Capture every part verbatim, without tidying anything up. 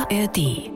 A R D.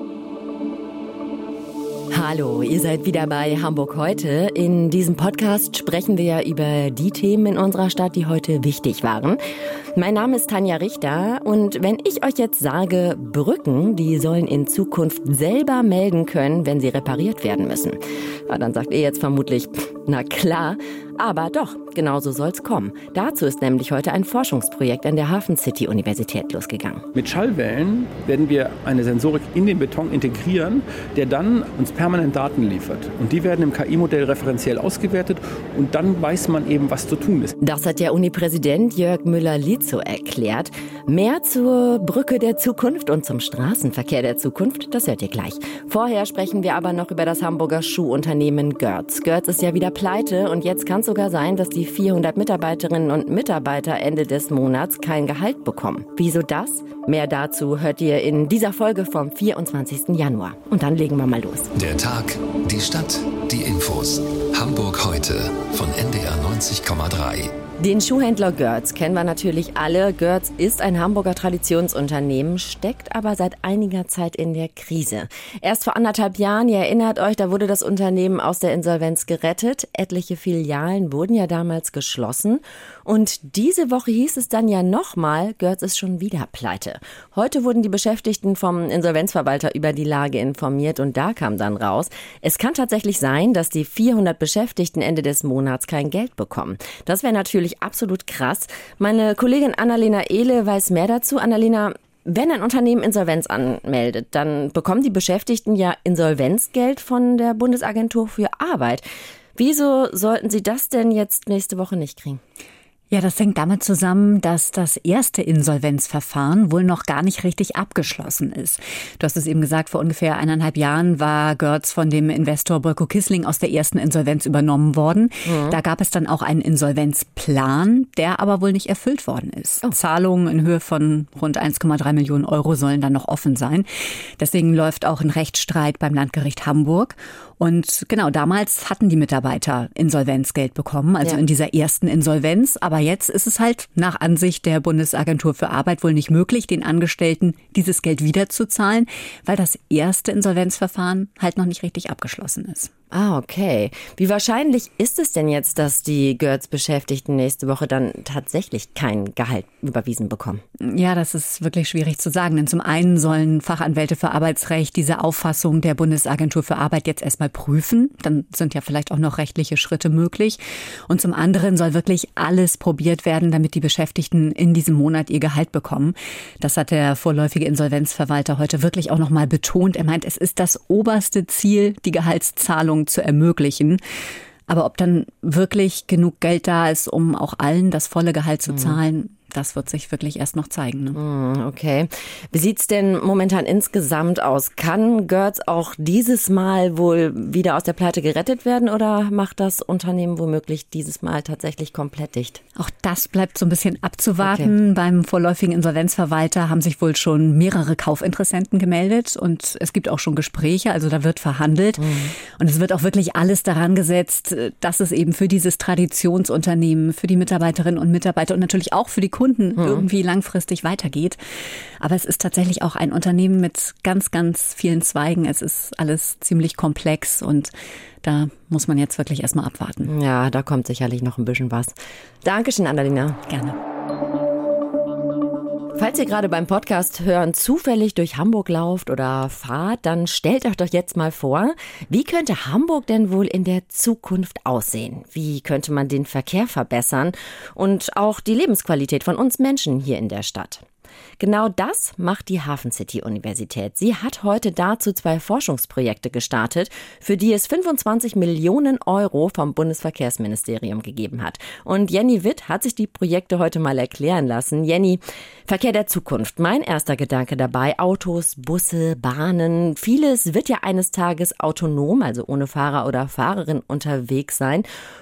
Hallo, ihr seid wieder bei Hamburg heute. In diesem Podcast sprechen wir ja über die Themen in unserer Stadt, die heute wichtig waren. Mein Name ist Tanja Richter und wenn ich euch jetzt sage, Brücken, die sollen in Zukunft selber melden können, wenn sie repariert werden müssen. Ja, dann sagt ihr jetzt vermutlich, na klar, aber doch, genauso soll's kommen. Dazu ist nämlich heute ein Forschungsprojekt an der Hafen City Universität losgegangen. Mit Schallwellen werden wir eine Sensorik in den Beton integrieren, der dann uns permanent Daten liefert. Und die werden im K I-Modell referenziell ausgewertet und dann weiß man eben, was zu tun ist. Das hat der Uni-Präsident Jörg Müller-Lietzow erklärt. Mehr zur Brücke der Zukunft und zum Straßenverkehr der Zukunft, das hört ihr gleich. Vorher sprechen wir aber noch über das Hamburger Schuhunternehmen Görz. Görz ist ja wieder pleite und jetzt kann es sogar sein, dass die vierhundert Mitarbeiterinnen und Mitarbeiter Ende des Monats kein Gehalt bekommen. Wieso das? Mehr dazu hört ihr in dieser Folge vom vierundzwanzigsten Januar. Und dann legen wir mal los. Der Tag, die Stadt, die Infos. Hamburg heute von N D R neunzig Komma drei. Den Schuhhändler Görz kennen wir natürlich alle. Görz ist ein Hamburger Traditionsunternehmen, steckt aber seit einiger Zeit in der Krise. Erst vor anderthalb Jahren, ihr erinnert euch, da wurde das Unternehmen aus der Insolvenz gerettet. Etliche Filialen wurden ja damals geschlossen. Und diese Woche hieß es dann ja nochmal, Görz ist schon wieder pleite. Heute wurden die Beschäftigten vom Insolvenzverwalter über die Lage informiert und da kam dann raus, es kann tatsächlich sein, dass die vierhundert Beschäftigten Ende des Monats kein Geld bekommen. Das wäre natürlich absolut krass. Meine Kollegin Annalena Ehle weiß mehr dazu. Annalena, wenn ein Unternehmen Insolvenz anmeldet, dann bekommen die Beschäftigten ja Insolvenzgeld von der Bundesagentur für Arbeit. Wieso sollten sie das denn jetzt nächste Woche nicht kriegen? Ja, das hängt damit zusammen, dass das erste Insolvenzverfahren wohl noch gar nicht richtig abgeschlossen ist. Du hast es eben gesagt, vor ungefähr eineinhalb Jahren war Görz von dem Investor Bolko Kissling aus der ersten Insolvenz übernommen worden. Mhm. Da gab es dann auch einen Insolvenzplan, der aber wohl nicht erfüllt worden ist. Oh. Zahlungen in Höhe von rund eins Komma drei Millionen Euro sollen dann noch offen sein. Deswegen läuft auch ein Rechtsstreit beim Landgericht Hamburg. Und genau, damals hatten die Mitarbeiter Insolvenzgeld bekommen, also ja. in dieser ersten Insolvenz. Aber jetzt ist es halt nach Ansicht der Bundesagentur für Arbeit wohl nicht möglich, den Angestellten dieses Geld wiederzuzahlen, weil das erste Insolvenzverfahren halt noch nicht richtig abgeschlossen ist. Ah, okay. Wie wahrscheinlich ist es denn jetzt, dass die Görz-Beschäftigten nächste Woche dann tatsächlich kein Gehalt überwiesen bekommen? Ja, das ist wirklich schwierig zu sagen. Denn zum einen sollen Fachanwälte für Arbeitsrecht diese Auffassung der Bundesagentur für Arbeit jetzt erstmal prüfen. Dann sind ja vielleicht auch noch rechtliche Schritte möglich. Und zum anderen soll wirklich alles probiert werden, damit die Beschäftigten in diesem Monat ihr Gehalt bekommen. Das hat der vorläufige Insolvenzverwalter heute wirklich auch noch mal betont. Er meint, es ist das oberste Ziel, die Gehaltszahlung zu ermöglichen. Aber ob dann wirklich genug Geld da ist, um auch allen das volle Gehalt zu zahlen, das wird sich wirklich erst noch zeigen. Ne? Okay. Wie sieht's denn momentan insgesamt aus? Kann Görz auch dieses Mal wohl wieder aus der Pleite gerettet werden oder macht das Unternehmen womöglich dieses Mal tatsächlich komplett dicht? Auch das bleibt so ein bisschen abzuwarten. Okay. Beim vorläufigen Insolvenzverwalter haben sich wohl schon mehrere Kaufinteressenten gemeldet und es gibt auch schon Gespräche, also da wird verhandelt. Mhm. Und es wird auch wirklich alles daran gesetzt, dass es eben für dieses Traditionsunternehmen, für die Mitarbeiterinnen und Mitarbeiter und natürlich auch für die Kunden hm. irgendwie langfristig weitergeht. Aber es ist tatsächlich auch ein Unternehmen mit ganz, ganz vielen Zweigen. Es ist alles ziemlich komplex und da muss man jetzt wirklich erstmal abwarten. Ja, da kommt sicherlich noch ein bisschen was. Dankeschön, Annalena. Gerne. Falls ihr gerade beim Podcast hören zufällig durch Hamburg lauft oder fahrt, dann stellt euch doch jetzt mal vor, wie könnte Hamburg denn wohl in der Zukunft aussehen? Wie könnte man den Verkehr verbessern und auch die Lebensqualität von uns Menschen hier in der Stadt? Genau das macht die Hafen City Universität. Sie hat heute dazu zwei Forschungsprojekte gestartet, für die es fünfundzwanzig Millionen Euro vom Bundesverkehrsministerium gegeben hat. Und Jenny Witt hat sich die Projekte heute mal erklären lassen. Jenny, Verkehr der Zukunft. Mein erster Gedanke dabei, Autos, Busse, Bahnen. Vieles wird ja eines Tages autonom, also ohne Fahrer oder Fahrerin unterwegs sein.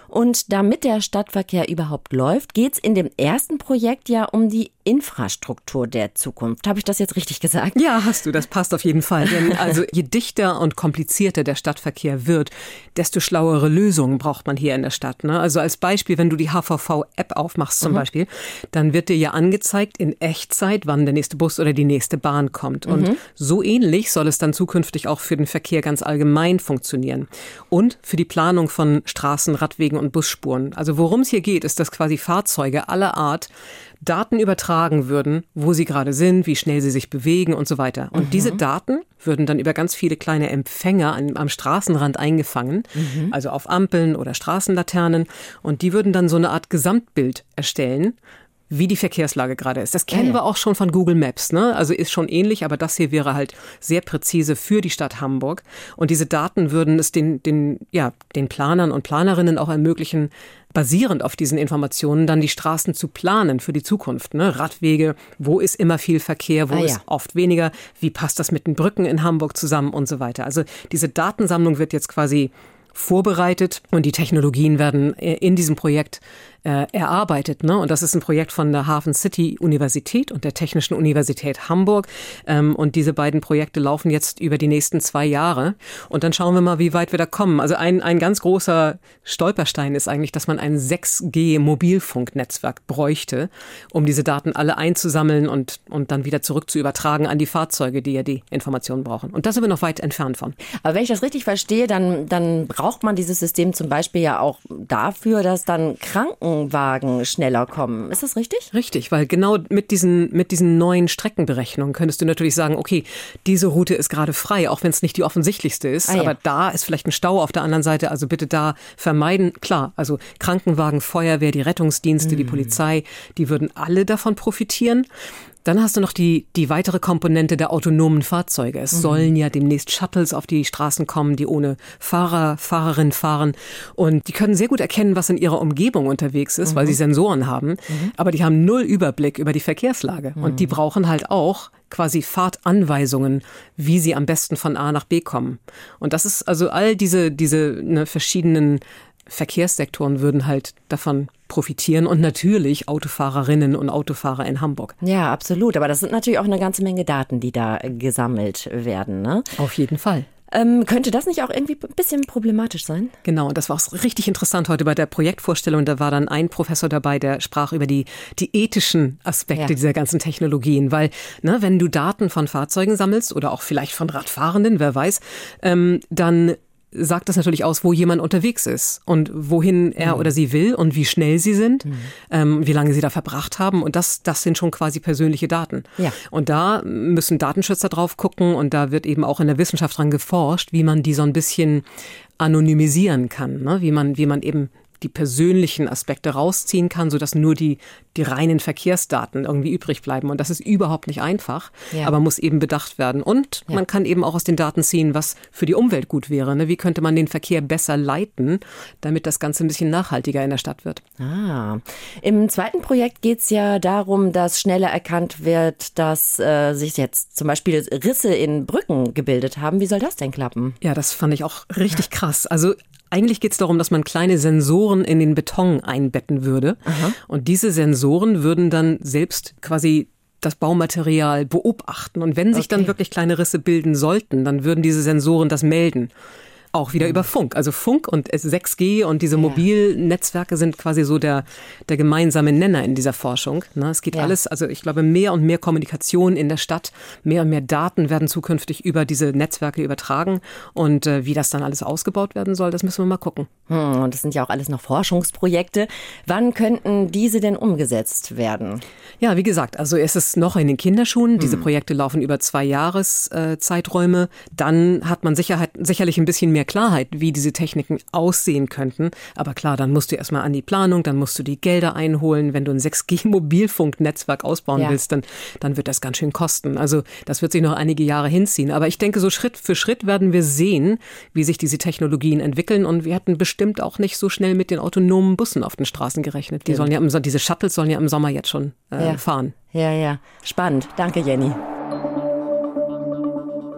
Und damit der Stadtverkehr überhaupt läuft, geht es in dem ersten Projekt ja um die Infrastruktur der Zukunft. Habe ich das jetzt richtig gesagt? Ja, hast du. Das passt auf jeden Fall. Denn also je dichter und komplizierter der Stadtverkehr wird, desto schlauere Lösungen braucht man hier in der Stadt. Ne? Also als Beispiel, wenn du die H V V-App aufmachst zum mhm. Beispiel, dann wird dir ja angezeigt in Echtzeit, wann der nächste Bus oder die nächste Bahn kommt. Und mhm. so ähnlich soll es dann zukünftig auch für den Verkehr ganz allgemein funktionieren. Und für die Planung von Straßen, Radwegen und Busspuren. Also worum es hier geht, ist, dass quasi Fahrzeuge aller Art Daten übertragen würden, wo sie gerade sind, wie schnell sie sich bewegen und so weiter. Und mhm. diese Daten würden dann über ganz viele kleine Empfänger am, am Straßenrand eingefangen, mhm. also auf Ampeln oder Straßenlaternen. Und die würden dann so eine Art Gesamtbild erstellen, wie die Verkehrslage gerade ist. Das kennen ja, ja. wir auch schon von Google Maps, ne? Also ist schon ähnlich, aber das hier wäre halt sehr präzise für die Stadt Hamburg. Und diese Daten würden es den, den, ja, den Planern und Planerinnen auch ermöglichen, basierend auf diesen Informationen dann die Straßen zu planen für die Zukunft. Ne? Radwege, wo ist immer viel Verkehr, wo ah, ist ja. oft weniger, wie passt das mit den Brücken in Hamburg zusammen und so weiter. Also diese Datensammlung wird jetzt quasi vorbereitet und die Technologien werden in diesem Projekt äh, erarbeitet. Ne? Und das ist ein Projekt von der Hafen City Universität und der Technischen Universität Hamburg. Ähm, und diese beiden Projekte laufen jetzt über die nächsten zwei Jahre. Und dann schauen wir mal, wie weit wir da kommen. Also ein, ein ganz großer Stolperstein ist eigentlich, dass man ein sechs G Mobilfunknetzwerk bräuchte, um diese Daten alle einzusammeln und, und dann wieder zurück zu übertragen an die Fahrzeuge, die ja die Informationen brauchen. Und da sind wir noch weit entfernt von. Aber wenn ich das richtig verstehe, dann, dann braucht man dieses System zum Beispiel ja auch dafür, dass dann Krankenwagen schneller kommen. Ist das richtig? Richtig, weil genau mit diesen, mit diesen neuen Streckenberechnungen könntest du natürlich sagen, okay, diese Route ist gerade frei, auch wenn es nicht die offensichtlichste ist, ah, ja. aber da ist vielleicht ein Stau auf der anderen Seite, also bitte da vermeiden. Klar, also Krankenwagen, Feuerwehr, die Rettungsdienste, mhm. die Polizei, die würden alle davon profitieren. Dann hast du noch die, die weitere Komponente der autonomen Fahrzeuge. Es mhm. sollen ja demnächst Shuttles auf die Straßen kommen, die ohne Fahrer, Fahrerin fahren. Und die können sehr gut erkennen, was in ihrer Umgebung unterwegs ist, mhm. weil sie Sensoren haben. Mhm. Aber die haben null Überblick über die Verkehrslage. Mhm. Und die brauchen halt auch quasi Fahrtanweisungen, wie sie am besten von A nach B kommen. Und das ist also all diese, diese ne, verschiedenen Verkehrssektoren würden halt davon profitieren und natürlich Autofahrerinnen und Autofahrer in Hamburg. Ja, absolut. Aber das sind natürlich auch eine ganze Menge Daten, die da gesammelt werden, ne? Auf jeden Fall. Ähm, könnte das nicht auch irgendwie ein bisschen problematisch sein? Genau, und das war auch richtig interessant heute bei der Projektvorstellung. Da war dann ein Professor dabei, der sprach über die, die ethischen Aspekte ja. dieser ganzen Technologien. Weil, ne, wenn du Daten von Fahrzeugen sammelst oder auch vielleicht von Radfahrenden, wer weiß, ähm, dann sagt das natürlich aus, wo jemand unterwegs ist und wohin er mhm. oder sie will und wie schnell sie sind, mhm. ähm, wie lange sie da verbracht haben. Und das, das sind schon quasi persönliche Daten. Ja. Und da müssen Datenschützer drauf gucken und da wird eben auch in der Wissenschaft dran geforscht, wie man die so ein bisschen anonymisieren kann, ne? Wie man, wie man eben die persönlichen Aspekte rausziehen kann, sodass nur die, die reinen Verkehrsdaten irgendwie übrig bleiben. Und das ist überhaupt nicht einfach, ja. aber muss eben bedacht werden. Und ja. man kann eben auch aus den Daten ziehen, was für die Umwelt gut wäre. Ne? Wie könnte man den Verkehr besser leiten, damit das Ganze ein bisschen nachhaltiger in der Stadt wird? Ah. Im zweiten Projekt geht es ja darum, dass schneller erkannt wird, dass äh, sich jetzt zum Beispiel Risse in Brücken gebildet haben. Wie soll das denn klappen? Ja, das fand ich auch richtig krass. Also eigentlich geht es darum, dass man kleine Sensoren in den Beton einbetten würde. Aha. Und diese Sensoren würden dann selbst quasi das Baumaterial beobachten. Und wenn sich okay. dann wirklich kleine Risse bilden sollten, dann würden diese Sensoren das melden. Auch wieder mhm. über Funk. Also Funk und sechs G und diese ja. Mobilnetzwerke sind quasi so der, der gemeinsame Nenner in dieser Forschung. Ne, es geht ja. alles, also ich glaube, mehr und mehr Kommunikation in der Stadt, mehr und mehr Daten werden zukünftig über diese Netzwerke übertragen. Und äh, wie das dann alles ausgebaut werden soll, das müssen wir mal gucken. Hm, und das sind ja auch alles noch Forschungsprojekte. Wann könnten diese denn umgesetzt werden? Ja, wie gesagt, also es ist noch in den Kinderschuhen. Hm. Diese Projekte laufen über zwei Jahreszeiträume. Äh, dann hat man Sicherheit, sicherlich ein bisschen mehr Klarheit, wie diese Techniken aussehen könnten. Aber klar, dann musst du erstmal an die Planung, dann musst du die Gelder einholen. Wenn du ein sechs G Mobilfunknetzwerk ausbauen ja. willst, dann, dann wird das ganz schön kosten. Also das wird sich noch einige Jahre hinziehen. Aber ich denke, so Schritt für Schritt werden wir sehen, wie sich diese Technologien entwickeln. Und wir hatten bestimmt auch nicht so schnell mit den autonomen Bussen auf den Straßen gerechnet. Die sollen ja im, diese Shuttles sollen ja im Sommer jetzt schon äh, ja. fahren. Ja, ja. Spannend. Danke, Jenny.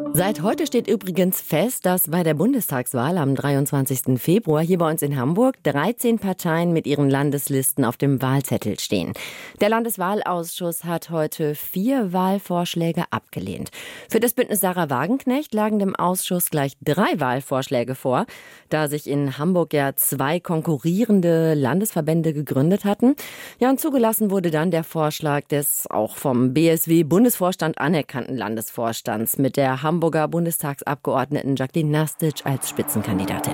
Seit heute steht übrigens fest, dass bei der Bundestagswahl am dreiundzwanzigsten Februar hier bei uns in Hamburg dreizehn Parteien mit ihren Landeslisten auf dem Wahlzettel stehen. Der Landeswahlausschuss hat heute vier Wahlvorschläge abgelehnt. Für das Bündnis Sarah Wagenknecht lagen dem Ausschuss gleich drei Wahlvorschläge vor, da sich in Hamburg ja zwei konkurrierende Landesverbände gegründet hatten. Ja, und zugelassen wurde dann der Vorschlag des auch vom B S W-Bundesvorstand anerkannten Landesvorstands mit der Hamburger Bundestagsabgeordneten Jacqueline Nastic als Spitzenkandidatin.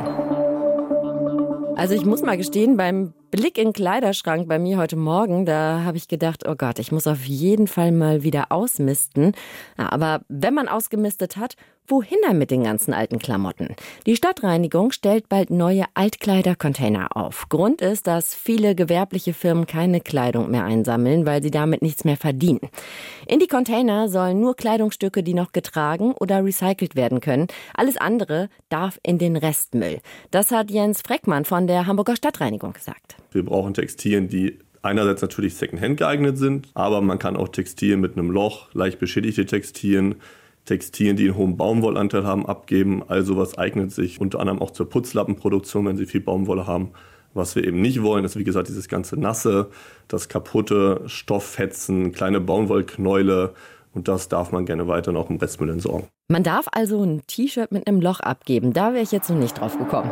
Also ich muss mal gestehen, beim Blick in den Kleiderschrank bei mir heute Morgen, da habe ich gedacht, oh Gott, ich muss auf jeden Fall mal wieder ausmisten. Aber wenn man ausgemistet hat, wohin dann mit den ganzen alten Klamotten? Die Stadtreinigung stellt bald neue Altkleidercontainer auf. Grund ist, dass viele gewerbliche Firmen keine Kleidung mehr einsammeln, weil sie damit nichts mehr verdienen. In die Container sollen nur Kleidungsstücke, die noch getragen oder recycelt werden können. Alles andere darf in den Restmüll. Das hat Jens Freckmann von der Hamburger Stadtreinigung gesagt. Wir brauchen Textilien, die einerseits natürlich Secondhand geeignet sind, aber man kann auch Textilien mit einem Loch, leicht beschädigte Textilien, Textilien, die einen hohen Baumwollanteil haben, abgeben. Also was eignet sich unter anderem auch zur Putzlappenproduktion, wenn Sie viel Baumwolle haben. Was wir eben nicht wollen, ist wie gesagt dieses ganze Nasse, das kaputte Stofffetzen, kleine Baumwollknäule. Und das darf man gerne weiter noch im Restmüll entsorgen. Man darf also ein T-Shirt mit einem Loch abgeben. Da wäre ich jetzt noch nicht drauf gekommen.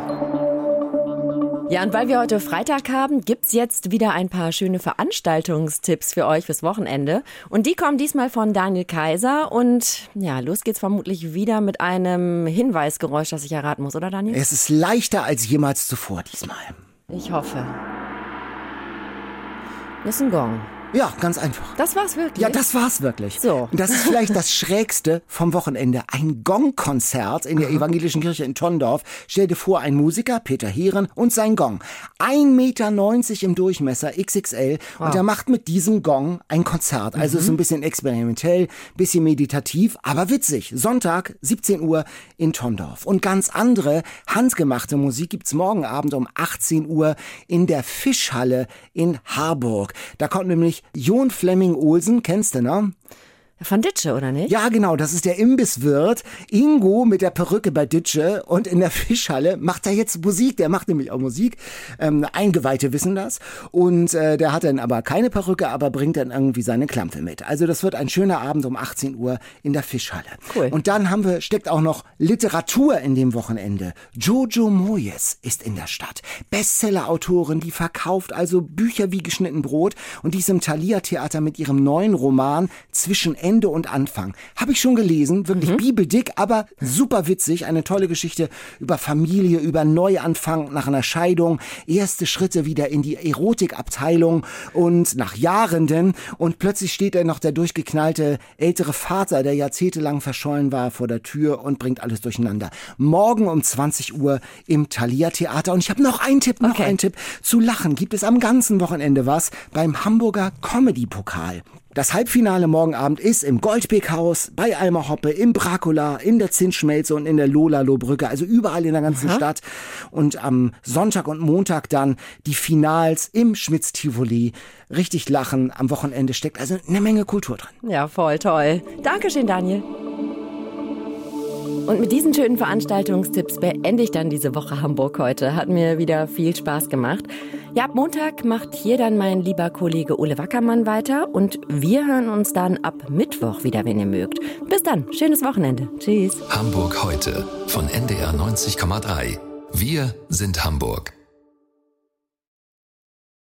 Ja, und weil wir heute Freitag haben, gibt's jetzt wieder ein paar schöne Veranstaltungstipps für euch fürs Wochenende. Und die kommen diesmal von Daniel Kaiser. Und ja, los geht's vermutlich wieder mit einem Hinweisgeräusch, das ich erraten muss, oder Daniel? Es ist leichter als jemals zuvor diesmal. Ich hoffe. Das ist ein Gong. Ja, ganz einfach. Das war's wirklich? Ja, das war's wirklich. So. Und das ist vielleicht das Schrägste vom Wochenende. Ein Gongkonzert in der evangelischen Kirche in Tondorf. Stell dir vor, ein Musiker, Peter Heeren, und sein Gong. ein Meter neunzig im Durchmesser, X X L. Wow. Und er macht mit diesem Gong ein Konzert. Also mhm. so ein bisschen experimentell, bisschen meditativ, aber witzig. Sonntag, siebzehn Uhr in Tondorf. Und ganz andere, handgemachte Musik gibt's morgen Abend um achtzehn Uhr in der Fischhalle in Harburg. Da kommt nämlich Jon Flemming Olsen, kennst du, ne? Von Ditsche, oder nicht? Ja, genau, das ist der Imbisswirt. Ingo mit der Perücke bei Ditsche, und in der Fischhalle macht er jetzt Musik. Der macht nämlich auch Musik. Ähm, Eingeweihte wissen das. Und äh, der hat dann aber keine Perücke, aber bringt dann irgendwie seine Klampe mit. Also das wird ein schöner Abend um achtzehn Uhr in der Fischhalle. Cool. Und dann haben wir, steckt auch noch Literatur in dem Wochenende. Jojo Moyes ist in der Stadt. Bestseller-Autorin, die verkauft also Bücher wie geschnitten Brot. Und die ist im Thalia Theater mit ihrem neuen Roman Zwischen Ende und Anfang. Habe ich schon gelesen, wirklich mhm. bibeldick, aber super witzig. Eine tolle Geschichte über Familie, über Neuanfang nach einer Scheidung, erste Schritte wieder in die Erotikabteilung und nach Jahren denn. Und plötzlich steht er noch der durchgeknallte ältere Vater, der jahrzehntelang verschollen war, vor der Tür und bringt alles durcheinander. Morgen um zwanzig Uhr im Thalia Theater. Und ich habe noch einen Tipp, noch okay. einen Tipp. Zu lachen gibt es am ganzen Wochenende was beim Hamburger Comedy-Pokal. Das Halbfinale morgen Abend ist im Goldbeck-Haus, bei Alma Hoppe, im Bracula, in der Zinsschmelze und in der Lola-Lo-Brücke, also überall in der ganzen Aha. Stadt. Und am Sonntag und Montag dann die Finals im Schmitz-Tivoli. Richtig lachen, am Wochenende steckt also eine Menge Kultur drin. Ja, voll toll. Dankeschön, Daniel. Und mit diesen schönen Veranstaltungstipps beende ich dann diese Woche Hamburg heute. Hat mir wieder viel Spaß gemacht. Ja, ab Montag macht hier dann mein lieber Kollege Ole Wackermann weiter. Und wir hören uns dann ab Mittwoch wieder, wenn ihr mögt. Bis dann, schönes Wochenende. Tschüss. Hamburg heute von N D R neunzig Komma drei. Wir sind Hamburg.